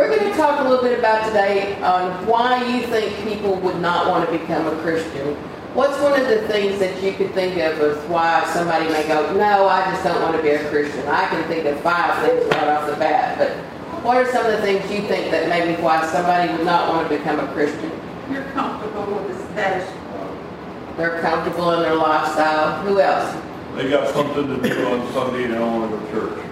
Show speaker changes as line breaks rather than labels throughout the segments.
We're going to talk a little bit about today on why you think people would not want to become a Christian. What's one of the things that you could think of as why somebody may go, no, I just don't want to be a Christian? I can think of 5 things right off the bat, but what are some of the things you think that maybe why somebody would not want to become a Christian?
You're comfortable with the status quo.
They're comfortable in their lifestyle. Who else?
They got something to do on Sunday and they don't want to go to church.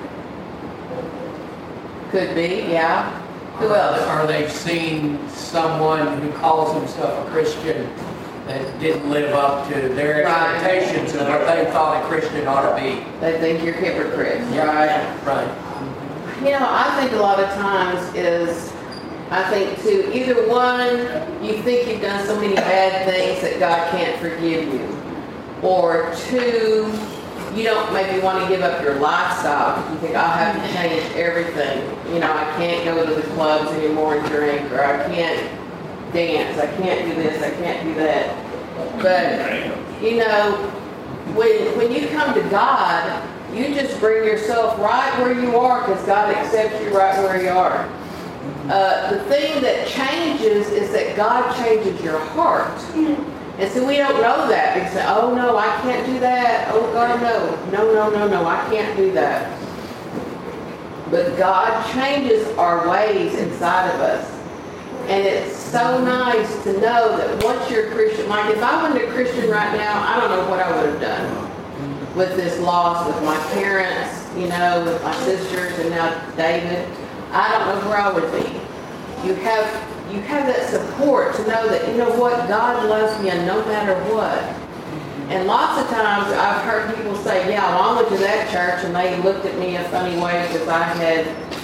Could be, yeah. Who else?
Or they've seen someone who calls himself a Christian that didn't live up to their expectations of what they thought a Christian ought to be.
They think you're hypocrites,
Yeah.
right?
Right.
You know, I think a lot of times I think too, either one, you think you've done so many bad things that God can't forgive you. Or 2, you don't maybe want to give up your lifestyle because you think, I'll have to change everything. You know, I can't go to the clubs anymore and drink, or I can't dance, I can't do this, I can't do that. But, you know, when you come to God, you just bring yourself right where you are because God accepts you right where you are. The thing that changes is that God changes your heart. And so we don't know that. We say, oh no, I can't do that. Oh God, no. No, I can't do that. But God changes our ways inside of us. And it's so nice to know that once you're a Christian, like if I wasn't a Christian right now, I don't know what I would have done with this loss, with my parents, you know, with my sisters, and now David. I don't know where I would be. You have that support to know that, you know what, God loves me and no matter what. And lots of times I've heard people say, yeah, well, I went to that church and they looked at me a funny way because I had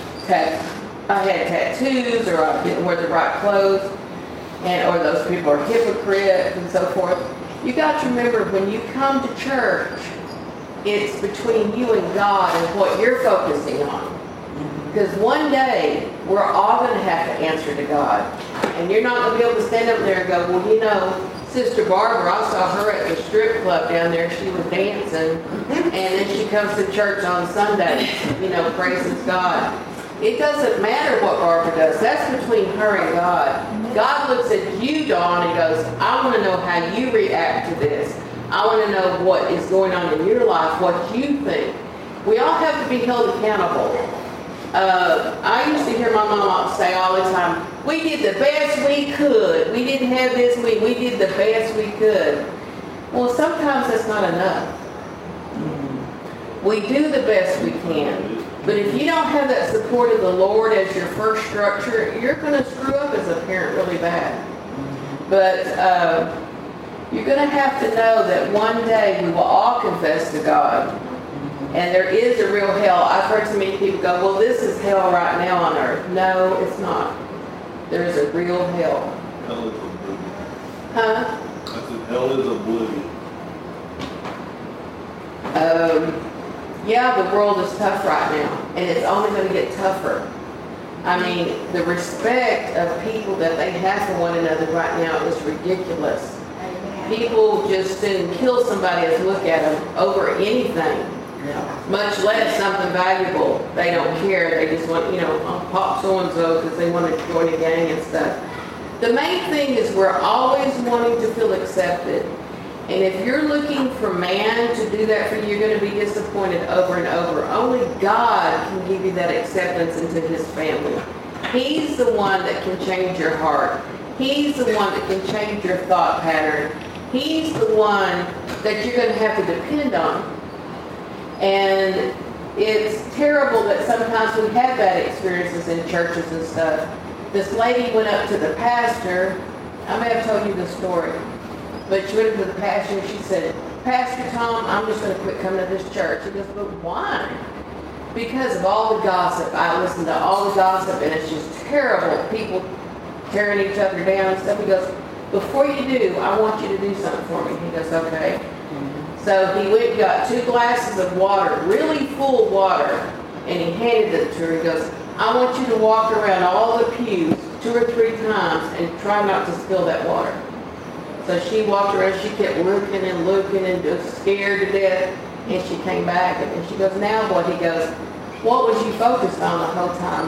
tattoos or I didn't wear the right clothes, or those people are hypocrites and so forth. You got to remember, when you come to church, it's between you and God and what you're focusing on. Because one day, we're all going to have to answer to God. And you're not going to be able to stand up there and go, well, you know, Sister Barbara, I saw her at the strip club down there. She was dancing. And then she comes to church on Sundays, you know, praises God. It doesn't matter what Barbara does. That's between her and God. God looks at you, Dawn, and goes, I want to know how you react to this. I want to know what is going on in your life, what you think. We all have to be held accountable. I used to hear my mom say all the time, we did the best we could. We didn't have this week. We did the best we could. Well, sometimes that's not enough. We do the best we can. But if you don't have that support of the Lord as your first structure, you're going to screw up as a parent really bad. But you're going to have to know that one day we will all confess to God. And there is a real hell. I've heard so many people go, well, this is hell right now on earth. No, it's not. There's a real hell.
Hell is oblivion.
Huh?
I said hell is oblivion.
Yeah, the world is tough right now. And it's only going to get tougher. I mean, the respect of people that they have for one another right now is ridiculous. People just soon kill somebody and look at them over anything. Much less something valuable. They don't care. They just want, you know, I'll pop so-and-so because they want to join a gang and stuff. The main thing is we're always wanting to feel accepted. And if you're looking for man to do that for you, you're going to be disappointed over and over. Only God can give you that acceptance into his family. He's the one that can change your heart. He's the one that can change your thought pattern. He's the one that you're going to have to depend on. And it's terrible that sometimes we have bad experiences in churches and stuff. This lady went up to the pastor. I may have told you the story. But she went up to the pastor and she said, Pastor Tom, I'm just going to quit coming to this church. He goes, but why? Because of all the gossip. I listen to all the gossip and it's just terrible. People tearing each other down and stuff. He goes, before you do, I want you to do something for me. He goes, okay. So he went and got 2 glasses of water, really full water, and he handed it to her. He goes, I want you to walk around all the pews 2 or 3 times and try not to spill that water. So she walked around, she kept looking and just scared to death, and she came back and she goes, now what? He goes, what was you focused on the whole time that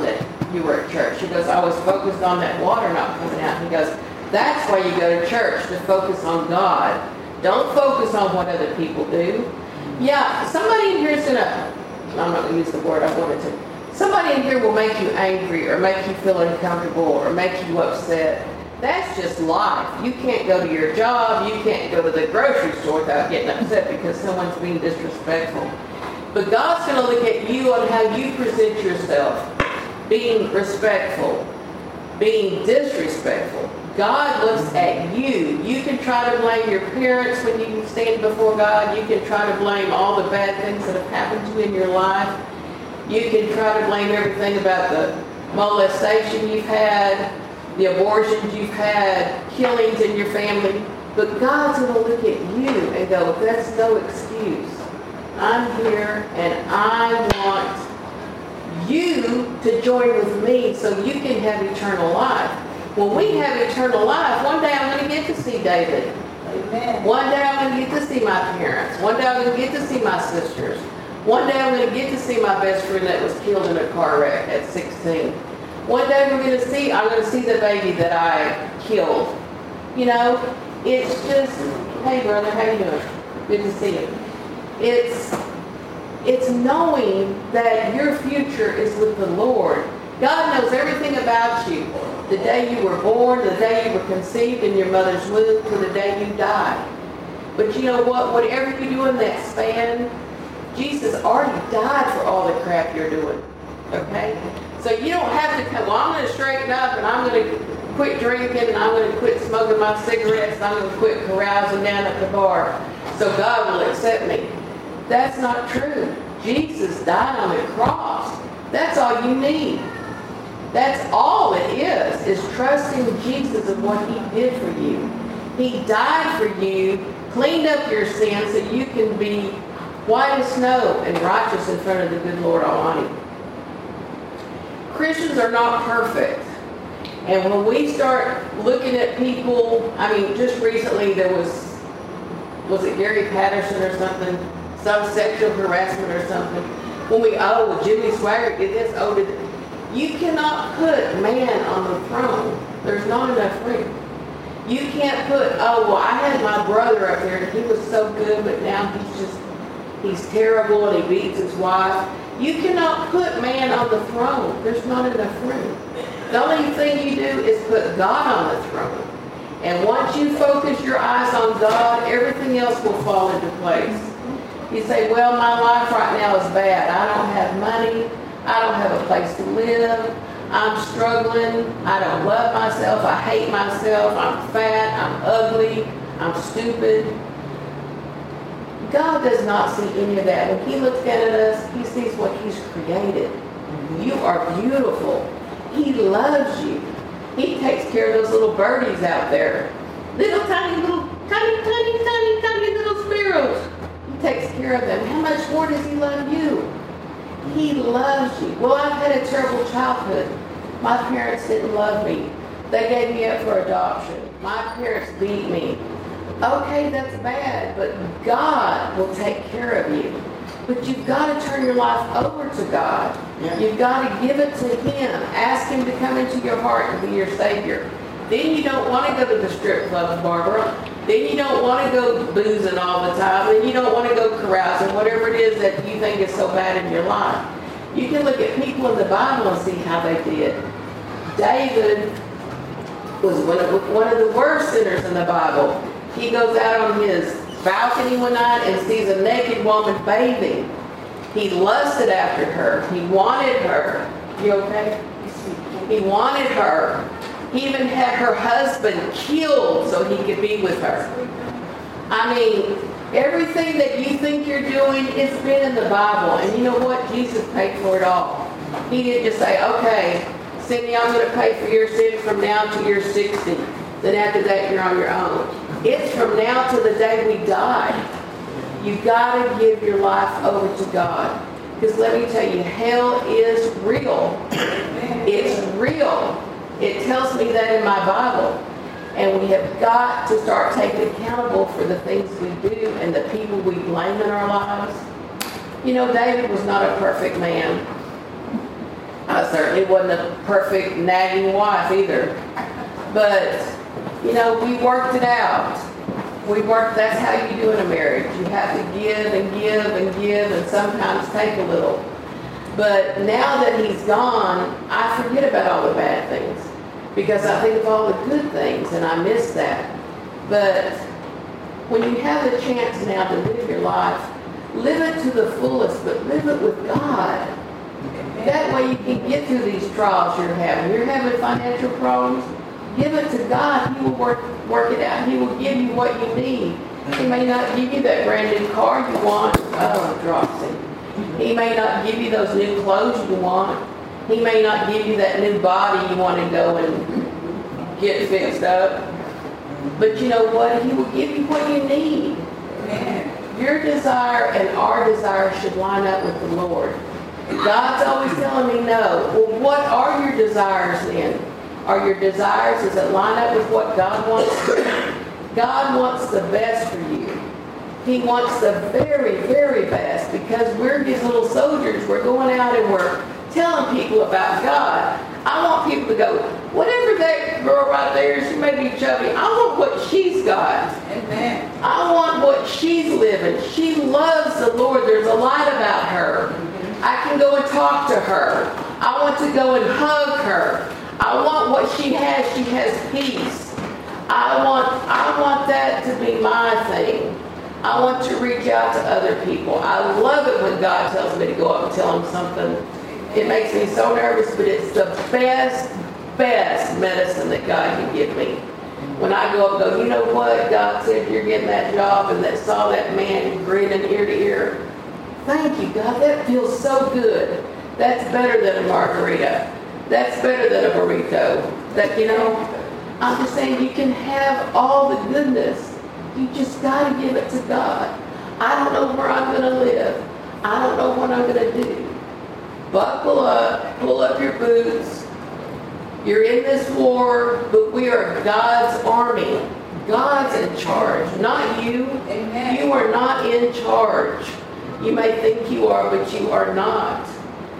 you were at church. She goes, I was focused on that water not coming out. He goes, that's why you go to church, to focus on God. Don't focus on what other people do. Yeah, somebody in here is gonna, I'm not gonna use the word I wanted to. Somebody in here will make you angry or make you feel uncomfortable or make you upset. That's just life. You can't go to your job, you can't go to the grocery store without getting upset because someone's being disrespectful. But God's going to look at you on how you present yourself, being respectful, being disrespectful. God looks at you. You can try to blame your parents when you stand before God. You can try to blame all the bad things that have happened to you in your life. You can try to blame everything about the molestation you've had, the abortions you've had, killings in your family. But God's going to look at you and go, that's no excuse. I'm here and I want you to join with me so you can have eternal life. When we have eternal life, one day I'm going to get to see David.
Amen.
One day I'm going to get to see my parents. One day I'm going to get to see my sisters. One day I'm going to get to see my best friend that was killed in a car wreck at 16. One day I'm going to see the baby that I killed. You know, it's just, hey brother, how you doing? Good to see you. It's knowing that your future is with the Lord. God knows everything about you. The day you were born, the day you were conceived in your mother's womb, to the day you died. But you know what? Whatever you do in that span, Jesus already died for all the crap you're doing. Okay? So you don't have to come, well, I'm going to straighten up and I'm going to quit drinking and I'm going to quit smoking my cigarettes and I'm going to quit carousing down at the bar so God will accept me. That's not true. Jesus died on the cross. That's all you need. That's all it is trusting Jesus and what he did for you. He died for you, cleaned up your sins so you can be white as snow and righteous in front of the good Lord Almighty. Christians are not perfect. And when we start looking at people, I mean, just recently there was it Gary Patterson or something? Some sexual harassment or something. When well, Jimmy Swaggart did this, you cannot put man on the throne. There's not enough room. You can't put, I had my brother up there and he was so good, but now he's terrible and he beats his wife. You cannot put man on the throne. There's not enough room. The only thing you do is put God on the throne. And once you focus your eyes on God, everything else will fall into place. You say, well, my life right now is bad. I don't have money. I don't have a place to live. I'm struggling. I don't love myself. I hate myself. I'm fat. I'm ugly. I'm stupid. God does not see any of that. When he looks at us, he sees what he's created. You are beautiful. He loves you. He takes care of those little birdies out there. Little tiny little sparrows. He takes care of them. How much more does he love you? He loves you. Well, I've had a terrible childhood. My parents didn't love me. They gave me up for adoption. My parents beat me. Okay, that's bad, but God will take care of you. But you've got to turn your life over to God. Yeah. You've got to give it to him. Ask him to come into your heart and be your Savior. Then you don't want to go to the strip club, Barbara. Then you don't want to go boozing all the time. Then you don't want to go carousing, whatever it is that you think is so bad in your life. You can look at people in the Bible and see how they did. David was one of the worst sinners in the Bible. He goes out on his balcony one night and sees a naked woman bathing. He lusted after her. He wanted her. You okay? He wanted her. He even had her husband killed so he could be with her. I mean, everything that you think you're doing, it's been in the Bible. And you know what? Jesus paid for it all. He didn't just say, okay, Cindy, I'm going to pay for your sin from now till you're 60. Then after that, you're on your own. It's from now to the day we die. You've got to give your life over to God. Because let me tell you, hell is real. It's real. It tells me that in my Bible. And we have got to start taking accountable for the things we do and the people we blame in our lives. You know, David was not a perfect man. I certainly wasn't a perfect nagging wife either. But, you know, we worked it out. That's how you do in a marriage. You have to give and give and give and sometimes take a little. But now that he's gone, I forget about all the bad things because I think of all the good things and I miss that. But when you have the chance now to live your life, live it to the fullest, but live it with God. That way you can get through these trials you're having. You're having financial problems, give it to God. He will work it out. He will give you what you need. He may not give you that brand new car you want. Oh, Dropsy. He may not give you those new clothes you want. He may not give you that new body you want to go and get fixed up. But you know what? He will give you what you need. Your desire and our desire should line up with the Lord. God's always telling me no. Well, what are your desires then? Are your desires, does it line up with what God wants? God wants the best for you. He wants the very, very best because we're his little soldiers. We're going out and we're telling people about God. I want people to go, whatever that girl right there, she may be chubby, I want what she's got.
Amen.
I want what she's living. She loves the Lord. There's a light about her. I can go and talk to her. I want to go and hug her. I want what she has. She has peace. I want that to be my thing. I want to reach out to other people. I love it when God tells me to go up and tell him something. It makes me so nervous, but it's the best medicine that God can give me. When I go up and go, you know what? God said you're getting that job, and that saw that man grinning ear to ear. Thank you, God. That feels so good. That's better than a margarita. That's better than a burrito. That, you know, I'm just saying you can have all the goodness. You just got to give it to God. I don't know where I'm going to live. I don't know what I'm going to do. Buckle up. Pull up your boots. You're in this war, but we are God's army. God's in charge, not you.
Amen.
You are not in charge. You may think you are, but you are not.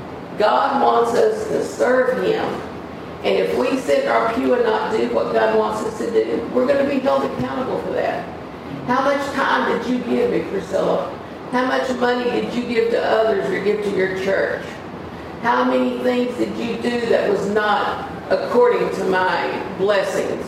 God wants us to serve him. And if we sit in our pew and not do what God wants us to do, we're going to be held accountable for that. How much time did you give me, Priscilla? How much money did you give to others or give to your church? How many things did you do that was not according to my blessings?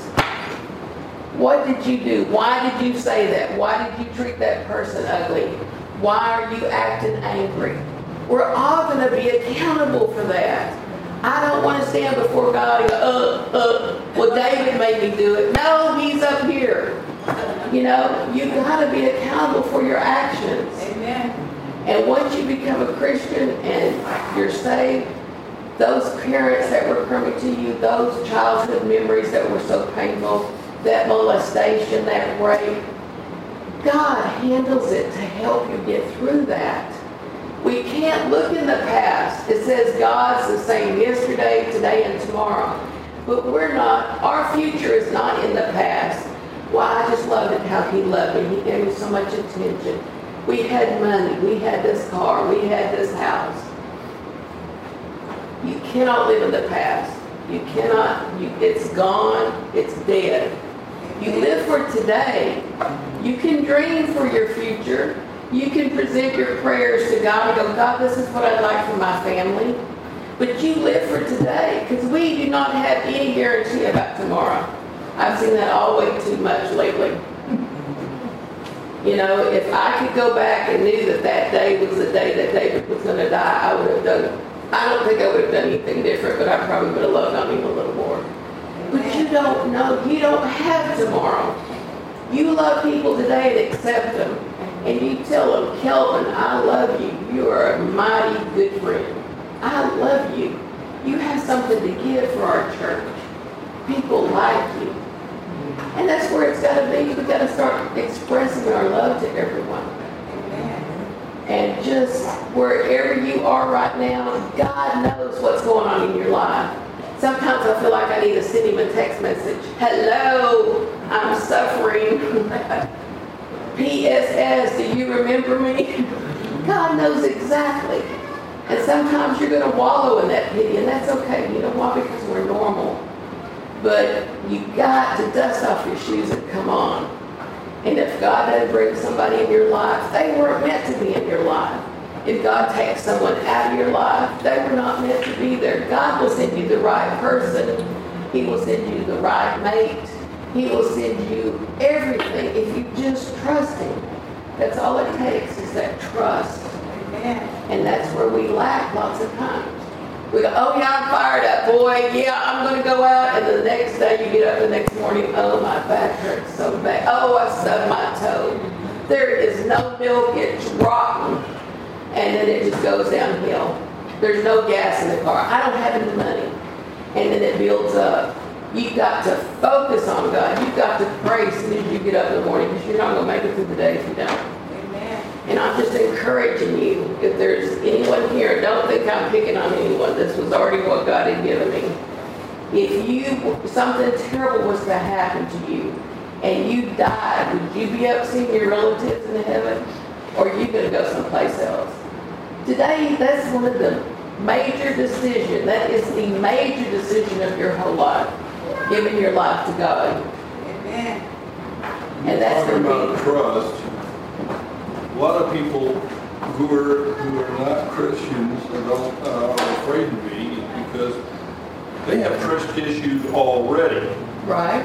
What did you do? Why did you say that? Why did you treat that person ugly? Why are you acting angry? We're all going to be accountable for that. I don't want to stand before God and go, well, David made me do it. No, he's up here. You know, you've got to be accountable for your actions.
Amen.
And once you become a Christian and you're saved, those parents that were coming to you, those childhood memories that were so painful, that molestation, that rape, God handles it to help you get through that. We can't look in the past. It says God's the same yesterday, today, and tomorrow. But we're not. Our future is not in the past. Why, I just loved it how he loved me. He gave me so much attention. We had money. We had this car. We had this house. You cannot live in the past. You cannot. It's gone. It's dead. You live for today. You can dream for your future. You can present your prayers to God and go, God, this is what I'd like for my family. But you live for today because we do not have any guarantee about tomorrow. I've seen that all way too much lately. You know, if I could go back and knew that that day was the day that David was going to die, I would have done, I don't think I would have done anything different, but I probably would have loved on him a little more. But you don't know. You don't have tomorrow. You love people today and accept them. And you tell them, Kelvin, I love you. You are a mighty good friend. I love you. You have something to give for our church. People like you. And that's where it's got to be. We've got to start expressing our love to everyone. And just wherever you are right now, God knows what's going on in your life. Sometimes I feel like I need to send him a text message. Hello, I'm suffering. PSS, do you remember me? God knows exactly And sometimes you're going to wallow in that pity, and that's okay. You know why? Because we're normal. But you got to dust off your shoes and come on. And if God doesn't bring somebody in your life, they weren't meant to be in your life. If God takes someone out of your life, they were not meant to be there. God will send you the right person. He will send you the right mate. He will send you everything if you just trust Him. That's all it takes is that trust.
Amen.
And that's where we lack lots of times. We go, oh yeah, I'm fired up, boy. Yeah, I'm going to go out. And the next day you get up the next morning, oh, my back hurts so bad. Oh, I stubbed my toe. There is no milk. It's rotten. And then it just goes downhill. There's no gas in the car. I don't have any money. And then it builds up. You've got to focus on God. You've got to pray as soon as you get up in the morning because you're not going to make it through the day if you don't.
Amen.
And I'm just encouraging you, if there's anyone here, don't think I'm picking on anyone. This was already what God had given me. If something terrible was to happen to you and you died, would you be up seeing your relatives in heaven? Or are you going to go someplace else? Today, that's one of the major decisions. That is the major decision of your whole life. Giving your life to God.
Amen.
And that's
Talking
going to
about
be...
trust, a lot of people who are not Christians or are afraid to be is because they have trust issues already.
Right?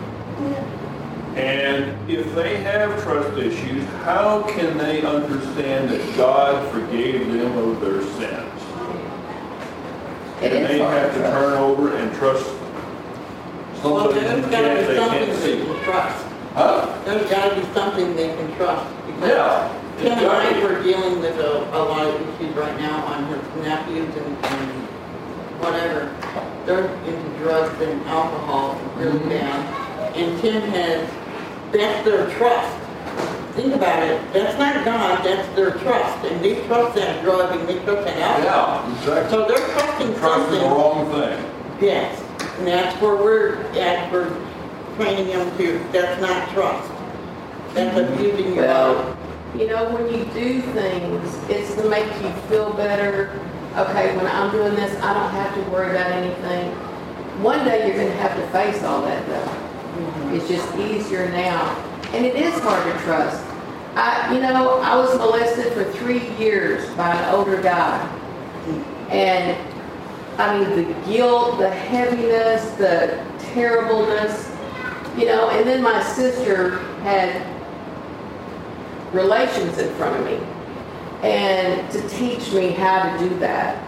And if they have trust issues, how can they understand that God forgave them of their sins?
It
And
is
they
hard
have to
trust.
turn over and trust
Well,
somebody
there's
who
got to
they
be something
can't
they
see.
can trust.
Huh?
There's got to be something they can trust. Because
Yeah.
Tim and I
exactly.
were dealing with a lot of issues right now on his nephews and whatever. They're into drugs and alcohol really bad. And Tim that's their trust. Think about it. That's not God, that's their trust. And they trust that drug and they trust that alcohol.
Yeah, exactly.
So they're trusting
Trusting the
something.
wrong thing.
Yes. And that's where we're at. We're training them to, that's not trust. That's abusing your
Well,
body.
you know, when you do things, it's to make you feel better. Okay, when I'm doing this, I don't have to worry about anything. One day you're going to have to face all that though. It's just easier now. And it is hard to trust. I was molested for 3 years by an older guy. And I mean, the guilt, the heaviness, the terribleness, and then my sister had relations in front of me. And to teach me how to do that.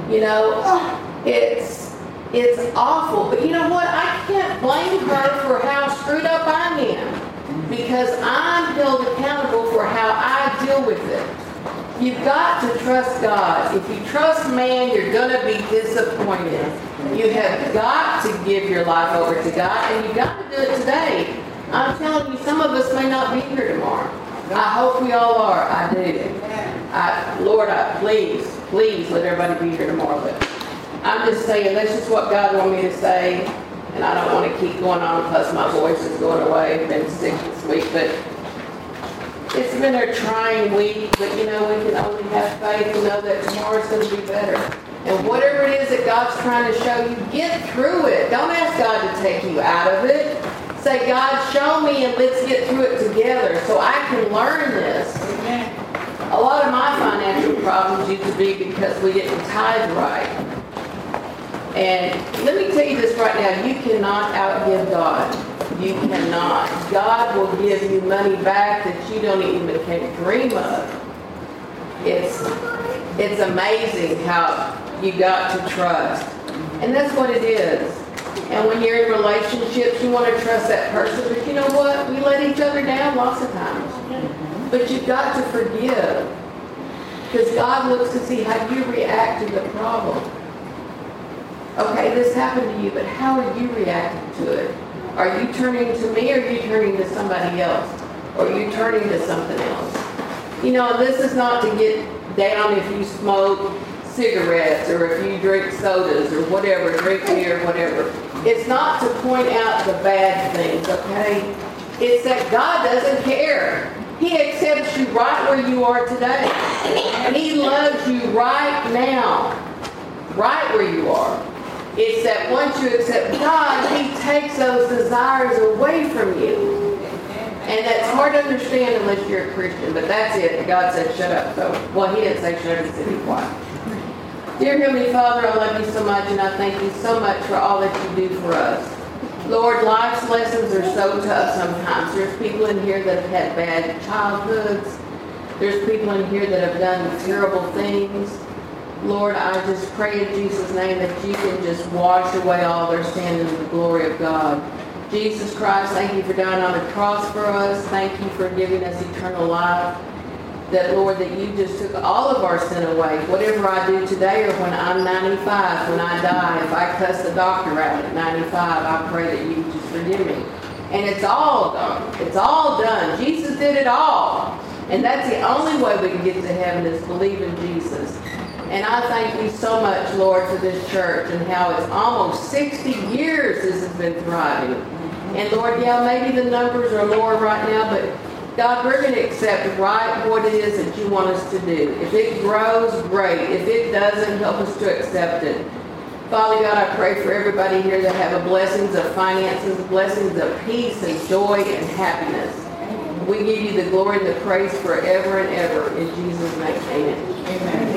It's awful. But you know what? I can't blame her for how screwed up I am. Because I'm held accountable for how I deal with it. You've got to trust God. If you trust man, you're going to be disappointed. You have got to give your life over to God, and you've got to do it today. I'm telling you, some of us may not be here tomorrow. I hope we all are. I do. Lord, please let everybody be here tomorrow. But I'm just saying, that's just what God wanted me to say. And I don't want to keep going on, plus my voice is going away. I've been sick this week, but it's been a trying week. But we can only have faith and know that tomorrow's going to be better. And whatever it is that God's trying to show you, get through it. Don't ask God to take you out of it. Say, God, show me and let's get through it together so I can learn this.
Amen.
A lot of my financial problems used to be because we didn't tithe right. And let me tell you this right now, you cannot outgive God. You cannot. God will give you money back that you don't even can dream of. It's amazing how you got to trust. And that's what it is. And when you're in relationships, you want to trust that person, but you know what? We let each other down lots of times. But you've got to forgive. Because God looks to see how you react to the problem. Okay, this happened to you, but how are you reacting to it? Are you turning to me, or are you turning to somebody else? Or are you turning to something else? This is not to get down if you smoke cigarettes, or if you drink sodas, or whatever, drink beer, whatever. It's not to point out the bad things, okay? It's that God doesn't care. He accepts you right where you are today. He loves you right now, right where you are. It's that once you accept God, He takes those desires away from you. And that's hard to understand unless you're a Christian, but that's it. God said, shut up. So, well, He didn't say shut up, He said be quiet. Dear Heavenly Father, I love you so much, and I thank you so much for all that you do for us. Lord, life's lessons are so tough sometimes. There's people in here that have had bad childhoods. There's people in here that have done terrible things. Lord, I just pray in Jesus' name that you can just wash away all their sin in the glory of God. Jesus Christ, thank you for dying on the cross for us. Thank you for giving us eternal life. That, Lord, that you just took all of our sin away. Whatever I do today or when I'm 95, when I die, if I cuss the doctor out at 95, I pray that you just forgive me. And it's all done. It's all done. Jesus did it all. And that's the only way we can get to heaven is believe in Jesus. And I thank you so much, Lord, for this church and how it's almost 60 years this has been thriving. And Lord, yeah, maybe the numbers are lower right now, but God, we're going to accept right what it is that you want us to do. If it grows, great. If it doesn't, help us to accept it. Father God, I pray for everybody here that have a blessings of finances, blessings of peace and joy and happiness. We give you the glory and the praise forever and ever. In Jesus' name, amen.
Amen.